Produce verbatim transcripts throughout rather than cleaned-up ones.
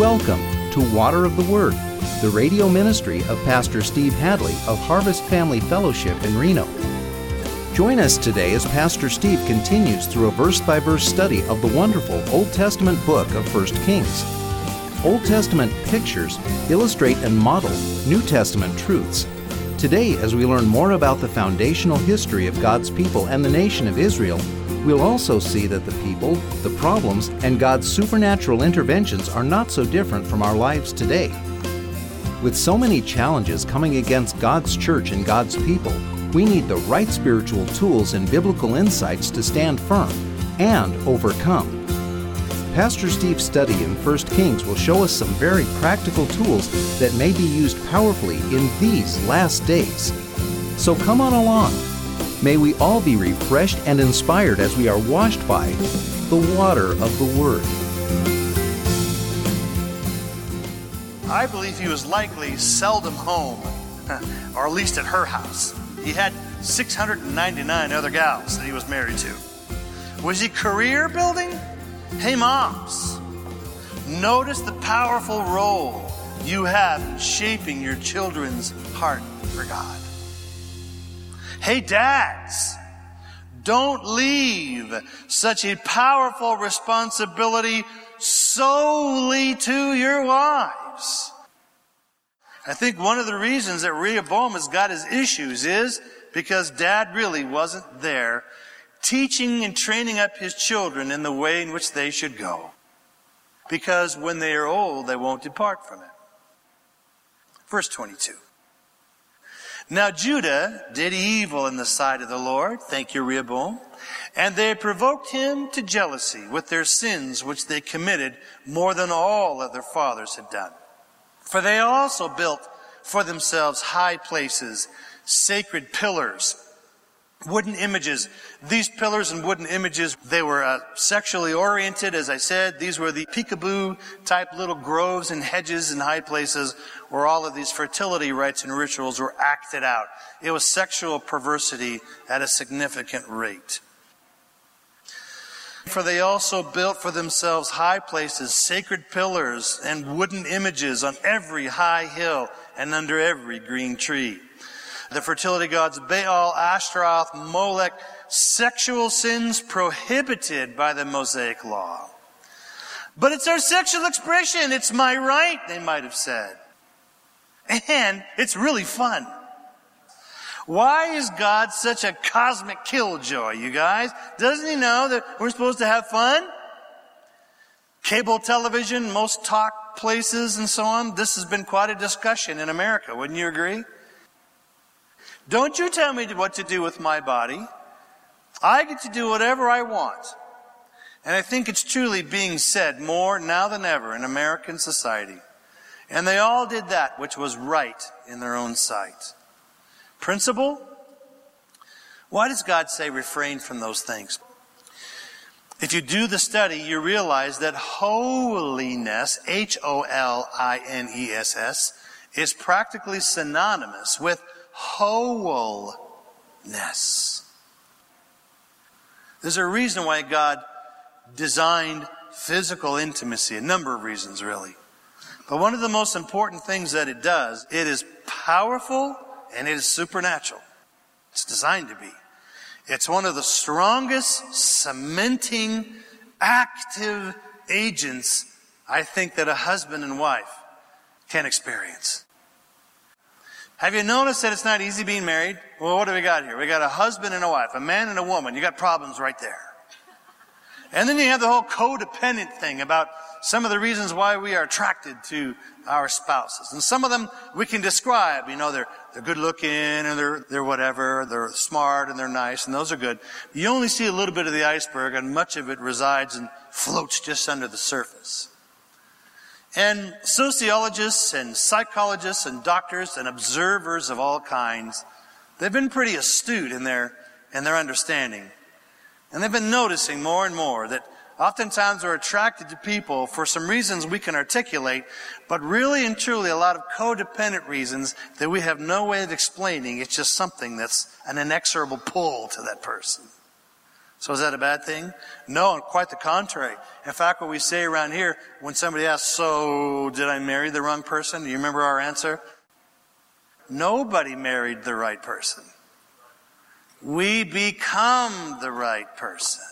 Welcome to Water of the Word, the radio ministry of Pastor Steve Hadley of Harvest Family Fellowship in Reno. Join us today as Pastor Steve continues through a verse-by-verse study of the wonderful Old Testament book of First Kings. Old Testament pictures illustrate and model New Testament truths. Today, as we learn more about the foundational history of God's people and the nation of Israel, we'll also see that the people, the problems, and God's supernatural interventions are not so different from our lives today. With so many challenges coming against God's church and God's people, we need the right spiritual tools and biblical insights to stand firm and overcome. Pastor Steve's study in First Kings will show us some very practical tools that may be used powerfully in these last days. So come on along. May we all be refreshed and inspired as we are washed by the water of the Word. I believe he was likely seldom home, or at least at her house. He had six hundred ninety-nine other gals that he was married to. Was he career building? Hey moms, notice the powerful role you have in shaping your children's heart for God. Hey dads, don't leave such a powerful responsibility solely to your wives. I think one of the reasons that Rehoboam has got his issues is because dad really wasn't there teaching and training up his children in the way in which they should go. Because when they are old, they won't depart from it. Verse twenty-two. Now Judah did evil in the sight of the Lord, thank you, Rehoboam, and they provoked him to jealousy with their sins which they committed more than all of their fathers had done. For they also built for themselves high places, sacred pillars, wooden images. These pillars and wooden images, they were uh, sexually oriented, as I said. These were the peekaboo type little groves and hedges and high places where all of these fertility rites and rituals were acted out. It was sexual perversity at a significant rate. For they also built for themselves high places, sacred pillars, and wooden images on every high hill and under every green tree. The fertility gods Baal, Ashtaroth, Molech, sexual sins prohibited by the Mosaic law. But it's our sexual expression. It's my right, they might have said. And it's really fun. Why is God such a cosmic killjoy, you guys? Doesn't he know that we're supposed to have fun? Cable television, most talk places and so on. This has been quite a discussion in America, wouldn't you agree? Don't you tell me what to do with my body. I get to do whatever I want. And I think it's truly being said more now than ever in American society. And they all did that which was right in their own sight. Principle? Why does God say refrain from those things? If you do the study, you realize that holiness, H O L I N E S S, is practically synonymous with wholeness. There's a reason why God designed physical intimacy, a number of reasons really. But one of the most important things that it does, it is powerful and it is supernatural. It's designed to be. It's one of the strongest cementing, active agents I think that a husband and wife can experience. Have you noticed that it's not easy being married? Well, what do we got here? We got a husband and a wife, a man and a woman. You got problems right there. And then you have the whole codependent thing about some of the reasons why we are attracted to our spouses. And some of them we can describe, you know, they're, they're good looking and they're, they're whatever, they're smart and they're nice and those are good. You only see a little bit of the iceberg and much of it resides and floats just under the surface. And sociologists and psychologists and doctors and observers of all kinds, they've been pretty astute in their, in their understanding. And they've been noticing more and more that oftentimes we're attracted to people for some reasons we can articulate, but really and truly a lot of codependent reasons that we have no way of explaining. It's just something that's an inexorable pull to that person. So is that a bad thing? No, quite the contrary. In fact, what we say around here, when somebody asks, so did I marry the wrong person? Do you remember our answer? Nobody married the right person. We become the right person.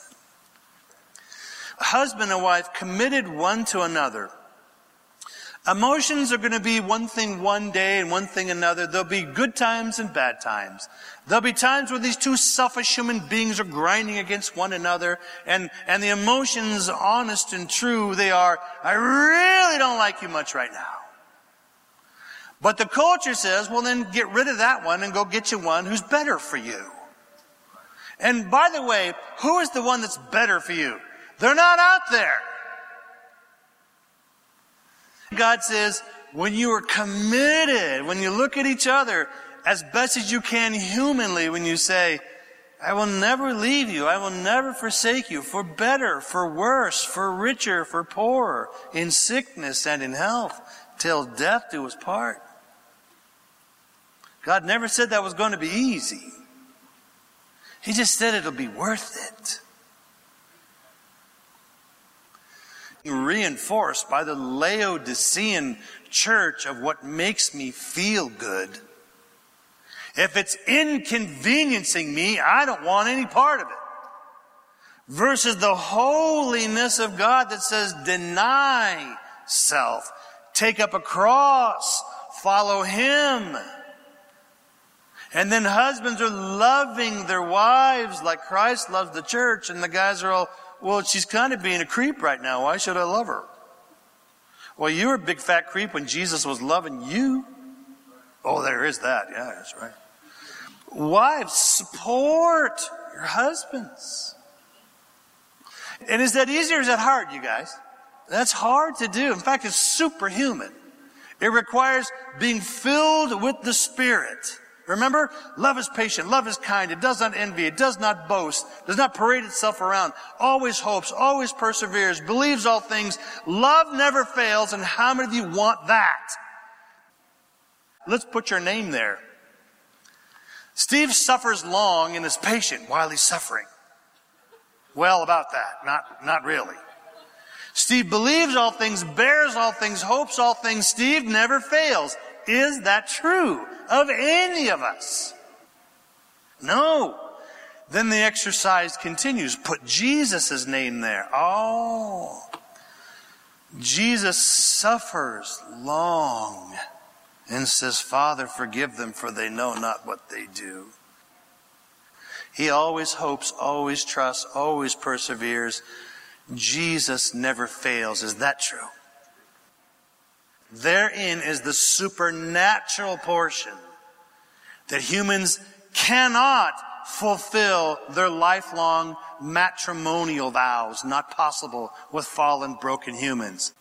Husband and wife committed one to another. Emotions are going to be one thing one day and one thing another. There'll be good times and bad times. There'll be times where these two selfish human beings are grinding against one another, and, and the emotions, honest and true, they are, I really don't like you much right now. But the culture says, well, then get rid of that one and go get you one who's better for you. And by the way, who is the one that's better for you? They're not out there. God says, when you are committed, when you look at each other as best as you can humanly, when you say, I will never leave you, I will never forsake you, for better, for worse, for richer, for poorer, in sickness and in health, till death do us part. God never said that was going to be easy. He just said it'll be worth it. Reinforced by the Laodicean church of what makes me feel good. If it's inconveniencing me, I don't want any part of it. Versus the holiness of God that says, deny self, take up a cross, follow Him. And then husbands are loving their wives like Christ loves the church, and the guys are all, well, she's kind of being a creep right now. Why should I love her? Well, you were a big fat creep when Jesus was loving you. Oh, there is that. Yeah, that's right. Wives, support your husbands. And is that easy or is that hard, you guys? That's hard to do. In fact, it's superhuman. It requires being filled with the Spirit. Remember, love is patient, love is kind, it does not envy, it does not boast, does not parade itself around, always hopes, always perseveres, believes all things, love never fails, and how many of you want that? Let's put your name there. Steve suffers long and is patient while he's suffering. Well, about that, not, not really. Steve believes all things, bears all things, hopes all things. Steve never fails. Is that true of any of us? No. Then the exercise continues. Put Jesus' name there. Oh. Jesus suffers long and says, Father, forgive them, for they know not what they do. He always hopes, always trusts, always perseveres. Jesus never fails. Is that true? Therein is the supernatural portion that humans cannot fulfill their lifelong matrimonial vows. Not possible with fallen, broken humans.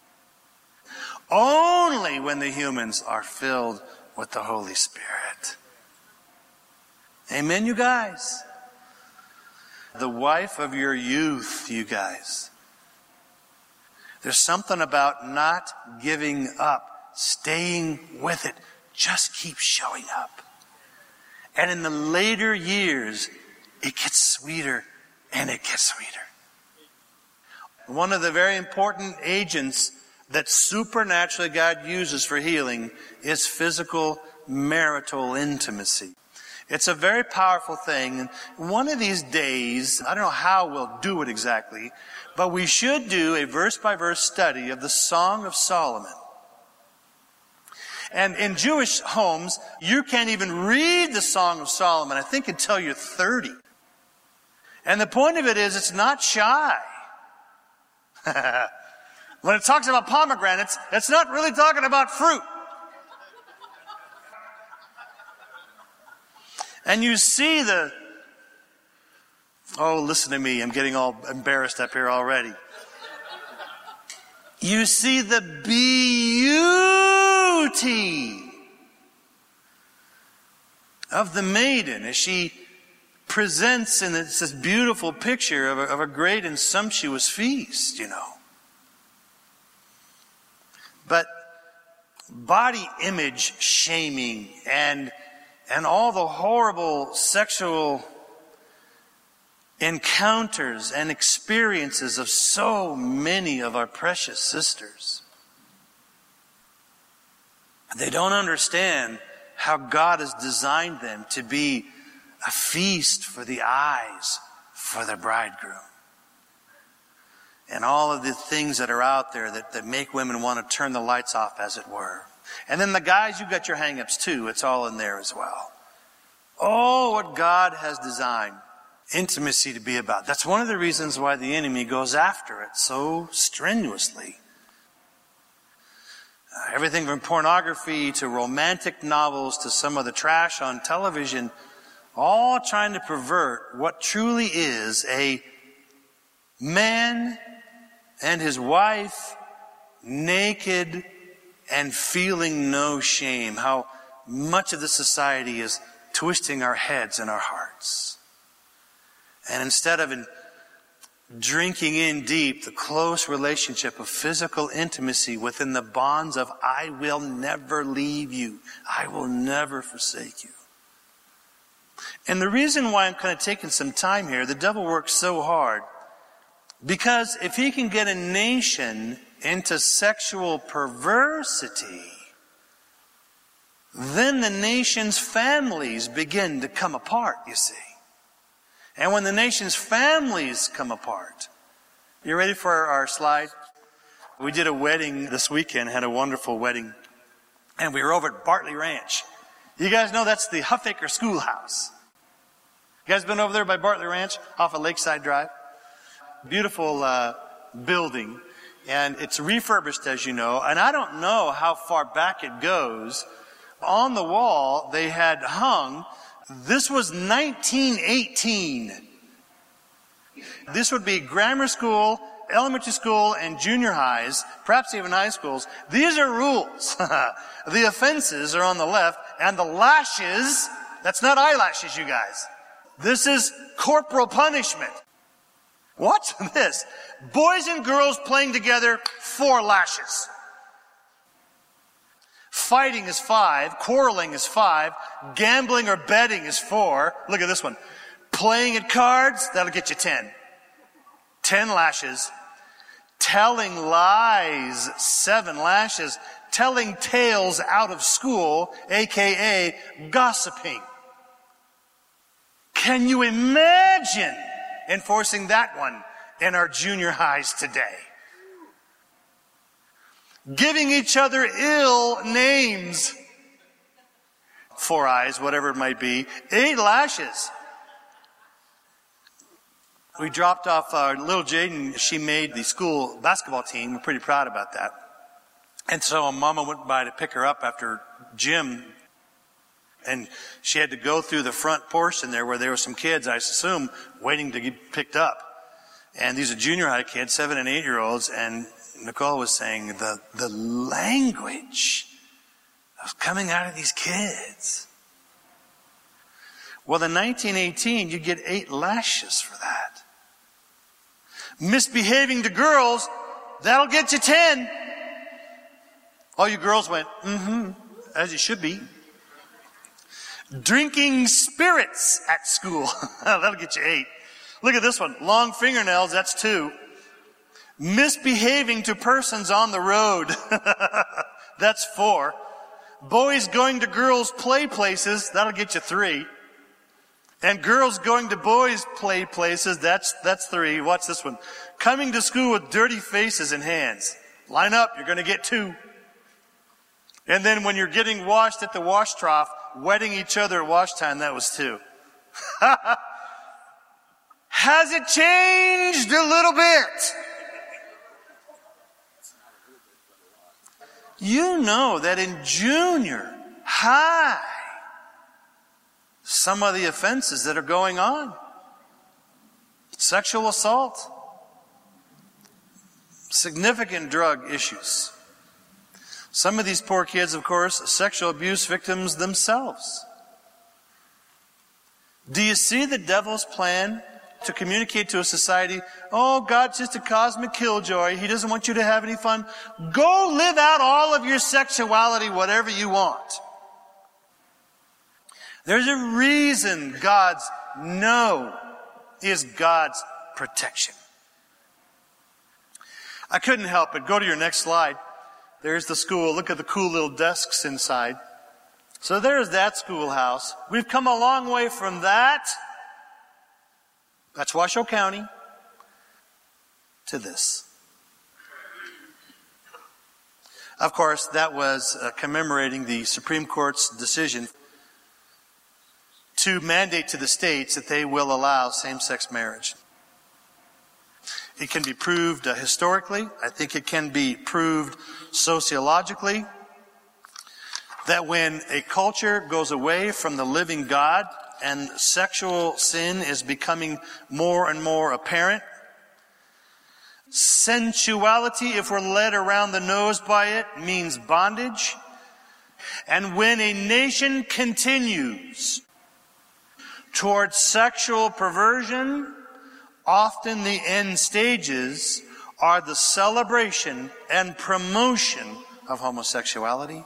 Only when the humans are filled with the Holy Spirit. Amen, you guys? The wife of your youth, you guys. There's something about not giving up, staying with it. Just keep showing up. And in the later years, it gets sweeter and it gets sweeter. One of the very important agents that supernaturally God uses for healing is physical marital intimacy. It's a very powerful thing. And one of these days, I don't know how we'll do it exactly, but we should do a verse-by-verse study of the Song of Solomon. And in Jewish homes, you can't even read the Song of Solomon, I think, until you're thirty. And the point of it is, it's not shy. When it talks about pomegranates, it's not really talking about fruit. And you see the... Oh, listen to me. I'm getting all embarrassed up here already. You see the beauty of the maiden as she presents, and it's this beautiful picture of a, of a great and sumptuous feast, you know. But body image shaming and and all the horrible sexual encounters and experiences of so many of our precious sisters. They don't understand how God has designed them to be a feast for the eyes for the bridegroom. And all of the things that are out there that, that make women want to turn the lights off, as it were. And then the guys, you've got your hang-ups too. It's all in there as well. Oh, what God has designed intimacy to be about. That's one of the reasons why the enemy goes after it so strenuously. Uh, everything from pornography to romantic novels to some of the trash on television, all trying to pervert what truly is a man and his wife naked and feeling no shame. How much of the society is twisting our heads and our hearts. And instead of in drinking in deep the close relationship of physical intimacy within the bonds of I will never leave you, I will never forsake you. And the reason why I'm kind of taking some time here, the devil works so hard, because if he can get a nation into sexual perversity, then the nation's families begin to come apart, you see. And when the nation's families come apart, you ready for our, our slide? We did a wedding this weekend, had a wonderful wedding, and we were over at Bartley Ranch. You guys know that's the Huffaker Schoolhouse. You guys been over there by Bartley Ranch off of Lakeside Drive? Beautiful uh, building, and it's refurbished, as you know, and I don't know how far back it goes. On the wall, they had hung, this was nineteen eighteen. This would be grammar school, elementary school, and junior highs, perhaps even high schools. These are rules. The offenses are on the left, and the lashes, that's not eyelashes, you guys. This is corporal punishment. Watch this. Boys and girls playing together, four lashes. Fighting is five. Quarreling is five. Gambling or betting is four. Look at this one. Playing at cards, that'll get you ten. Ten lashes. Telling lies, seven lashes. Telling tales out of school, aka gossiping. Can you imagine enforcing that one in our junior highs today? Giving each other ill names. Four eyes, whatever it might be. Eight lashes. We dropped off our little Jaden. She made the school basketball team. We're pretty proud about that. And so Mama went by to pick her up after gym. And she had to go through the front portion there where there were some kids, I assume, waiting to get picked up. And these are junior high kids, seven and eight year olds. And Nicole was saying the, the language that was coming out of these kids. Well, in nineteen eighteen, you get eight lashes for that. Misbehaving to girls, that'll get you ten. All you girls went, mm-hmm, as you should be. Drinking spirits at school, that'll get you eight. Look at this one. Long fingernails, that's two. Misbehaving to persons on the road, that's four. Boys going to girls' play places, that'll get you three. And girls going to boys' play places, that's that's three. Watch this one. Coming to school with dirty faces and hands. Line up, you're going to get two. And then when you're getting washed at the wash trough, wetting each other at wash time, that was two. Has it changed a little bit? You know that in junior high, some of the offenses that are going on. Sexual assault. Significant drug issues. Some of these poor kids, of course, sexual abuse victims themselves. Do you see the devil's plan to communicate to a society, oh, God's just a cosmic killjoy. He doesn't want you to have any fun. Go live out all of your sexuality, whatever you want. There's a reason God's no is God's protection. I couldn't help it. Go to your next slide. There's the school. Look at the cool little desks inside. So there's that schoolhouse. We've come a long way from that. That's Washoe County. To this. Of course, that was uh, commemorating the Supreme Court's decision to mandate to the states that they will allow same-sex marriage. It can be proved uh, historically. I think it can be proved sociologically that when a culture goes away from the living God and sexual sin is becoming more and more apparent, sensuality, if we're led around the nose by it, means bondage. And when a nation continues towards sexual perversion, often the end stages are the celebration and promotion of homosexuality.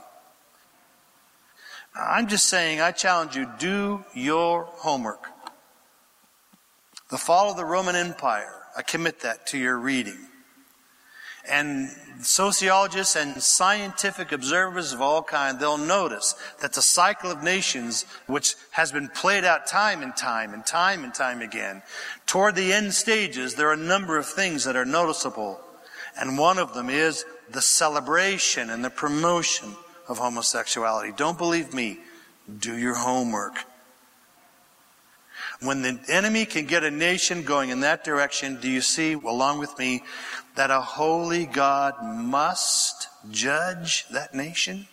I'm just saying, I challenge you, do your homework. The fall of the Roman Empire, I commit that to your reading. And sociologists and scientific observers of all kinds, they'll notice that the cycle of nations, which has been played out time and time and time and time again, toward the end stages, there are a number of things that are noticeable. And one of them is the celebration and the promotion of homosexuality. Don't believe me. Do your homework. When the enemy can get a nation going in that direction, do you see, along with me, that a holy God must judge that nation?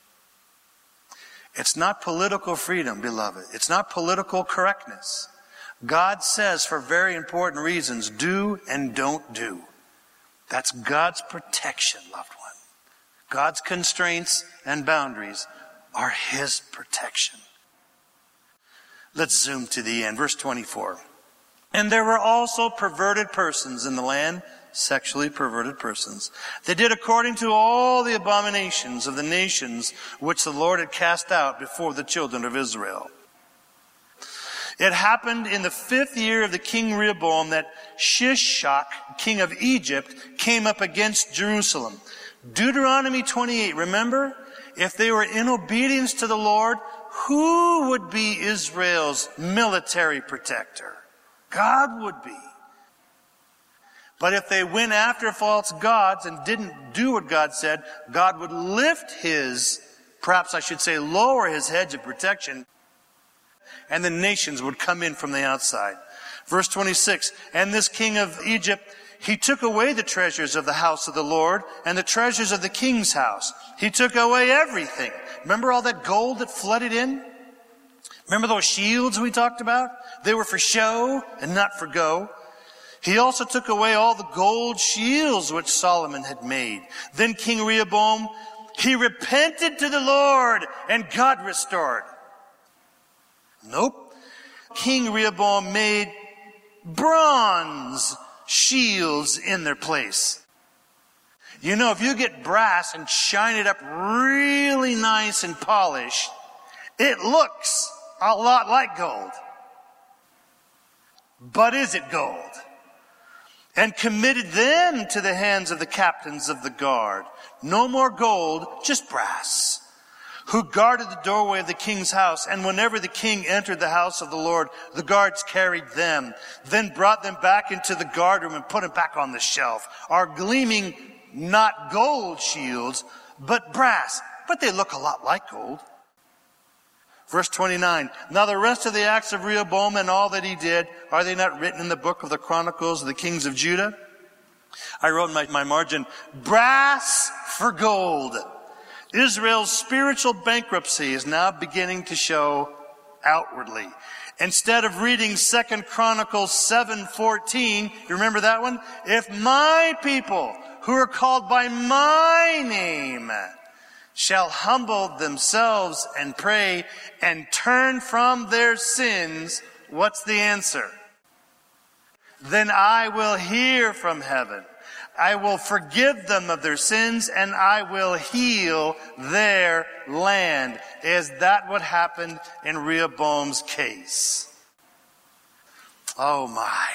It's not political freedom, beloved. It's not political correctness. God says, for very important reasons, do and don't do. That's God's protection, loved one. God's constraints and boundaries are His protection. Let's zoom to the end. Verse twenty-four. And there were also perverted persons in the land, sexually perverted persons. They did according to all the abominations of the nations which the Lord had cast out before the children of Israel. It happened in the fifth year of the king Rehoboam that Shishak, king of Egypt, came up against Jerusalem. Deuteronomy twenty-eight, remember? If they were in obedience to the Lord, who would be Israel's military protector? God would be. But if they went after false gods and didn't do what God said, God would lift His, perhaps I should say lower His hedge of protection, and the nations would come in from the outside. Verse twenty-six, and this king of Egypt, he took away the treasures of the house of the Lord and the treasures of the king's house. He took away everything. Remember all that gold that flooded in? Remember those shields we talked about? They were for show and not for go. He also took away all the gold shields which Solomon had made. Then King Rehoboam, he repented to the Lord, and God restored. Nope. King Rehoboam made bronze shields in their place. You know, if you get brass and shine it up really nice and polished, it looks a lot like gold. But is it gold? And committed them to the hands of the captains of the guard. No more gold, just brass. Who guarded the doorway of the king's house. And whenever the king entered the house of the Lord, the guards carried them, then brought them back into the guardroom and put them back on the shelf. Are gleaming not gold shields, but brass. But they look a lot like gold. Verse twenty-nine, now the rest of the acts of Rehoboam and all that he did, are they not written in the book of the Chronicles of the kings of Judah? I wrote in my, my margin, brass for gold. Israel's spiritual bankruptcy is now beginning to show outwardly. Instead of reading Second Chronicles seven fourteen, you remember that one? If my people who are called by my name shall humble themselves and pray and turn from their sins, what's the answer? Then I will hear from heaven. I will forgive them of their sins and I will heal their land. Is that what happened in Rehoboam's case? Oh my.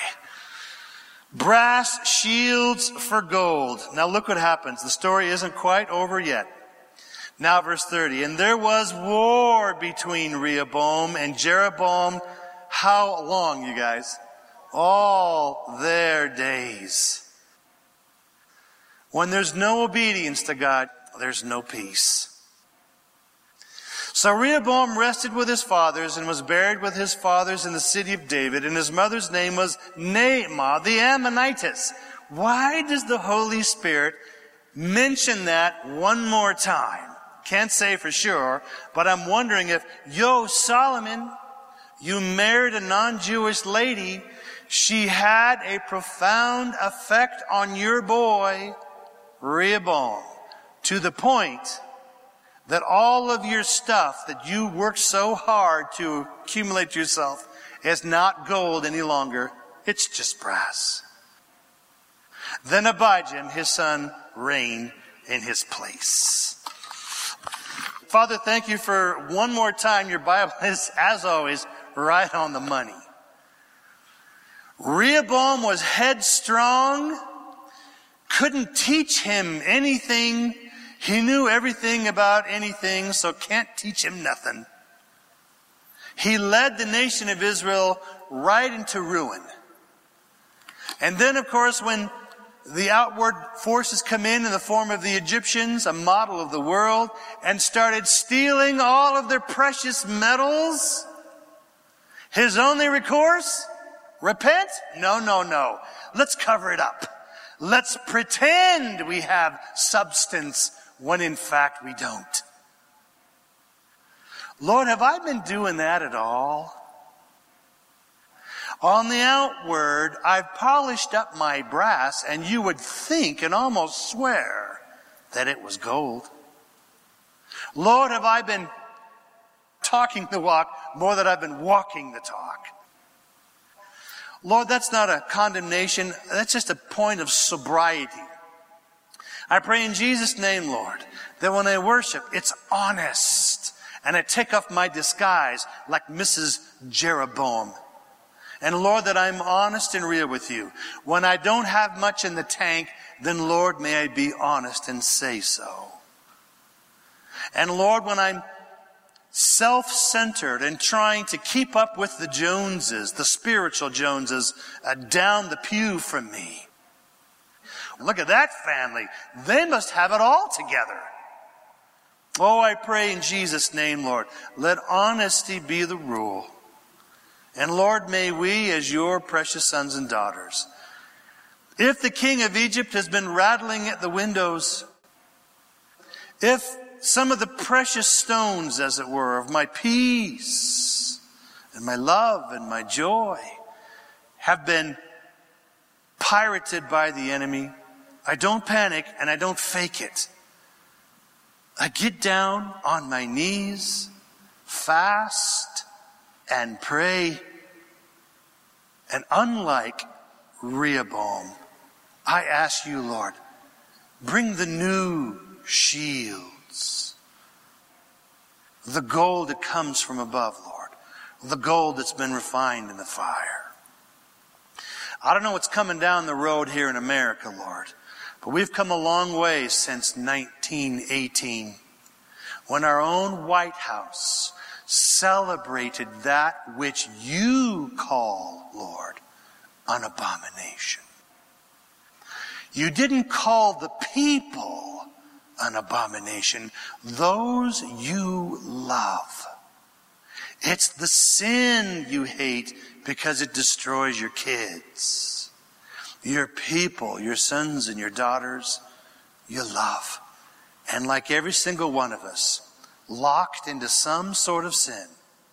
Brass shields for gold. Now look what happens. The story isn't quite over yet. Now verse thirty. And there was war between Rehoboam and Jeroboam. How long, you guys? All their days. When there's no obedience to God, there's no peace. So Rehoboam rested with his fathers and was buried with his fathers in the city of David, and his mother's name was Naamah the Ammonitess. Why does the Holy Spirit mention that one more time? Can't say for sure, but I'm wondering if, yo, Solomon, you married a non-Jewish lady. She had a profound effect on your boy, Rehoboam, to the point that all of your stuff that you worked so hard to accumulate yourself is not gold any longer. It's just brass. Then Abijam, his son, reigned in his place. Father, thank you for one more time. Your Bible is, as always, right on the money. Rehoboam was headstrong, couldn't teach him anything. He knew everything about anything, so can't teach him nothing. He led the nation of Israel right into ruin. And then, of course, when the outward forces come in in the form of the Egyptians, a model of the world, and started stealing all of their precious metals, his only recourse? Repent? No, no, no. Let's cover it up. Let's pretend we have substance when in fact we don't. Lord, have I been doing that at all? On the outward, I've polished up my brass, and you would think and almost swear that it was gold. Lord, have I been talking the walk more than I've been walking the talk? Lord, that's not a condemnation. That's just a point of sobriety. I pray in Jesus' name, Lord, that when I worship, it's honest. And I take off my disguise like Missus Jeroboam. And Lord, that I'm honest and real with you. When I don't have much in the tank, then Lord, may I be honest and say so. And Lord, when I'm self-centered and trying to keep up with the Joneses, the spiritual Joneses, uh, down the pew from me. Look at that family. They must have it all together. Oh, I pray in Jesus' name, Lord, let honesty be the rule. And Lord, may we, as your precious sons and daughters, if the king of Egypt has been rattling at the windows, if some of the precious stones, as it were, of my peace and my love and my joy have been pirated by the enemy, I don't panic and I don't fake it. I get down on my knees, fast, and pray. And unlike Rehoboam, I ask you, Lord, bring the new shields. The gold that comes from above, Lord. The gold that's been refined in the fire. I don't know what's coming down the road here in America, Lord, but we've come a long way since nineteen eighteen, when our own White House celebrated that which you call, Lord, an abomination. You didn't call the people an abomination, those you love. It's the sin you hate because it destroys your kids. Your people, your sons and your daughters, you love. And like every single one of us, locked into some sort of sin,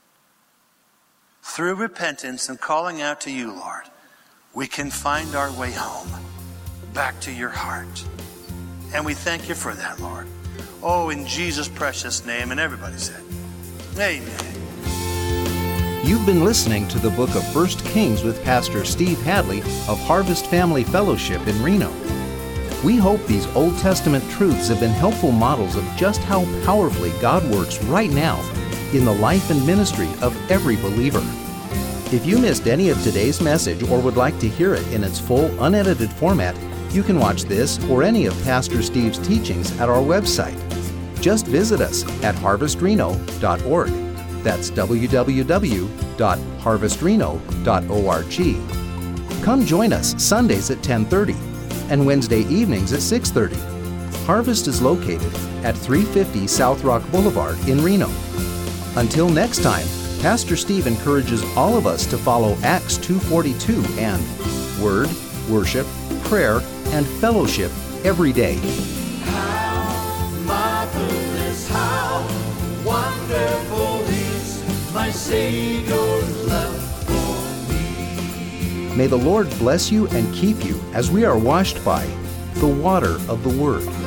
through repentance and calling out to you, Lord, we can find our way home, back to your heart. And we thank you for that, Lord. Oh, in Jesus' precious name. And everybody said, amen. You've been listening to the book of First Kings with Pastor Steve Hadley of Harvest Family Fellowship in Reno. We hope these Old Testament truths have been helpful models of just how powerfully God works right now in the life and ministry of every believer. If you missed any of today's message or would like to hear it in its full, unedited format, you can watch this or any of Pastor Steve's teachings at our website. Just visit us at harvest reno dot org. That's w w w dot harvest reno dot org. Come join us Sundays at ten thirty and Wednesday evenings at six thirty. Harvest is located at three fifty South Rock Boulevard in Reno. Until next time, Pastor Steve encourages all of us to follow Acts two forty-two and Word, Worship, Prayer, and Fellowship every day. How marvelous, how wonderful is my Savior's love for me. May the Lord bless you and keep you as we are washed by the water of the Word.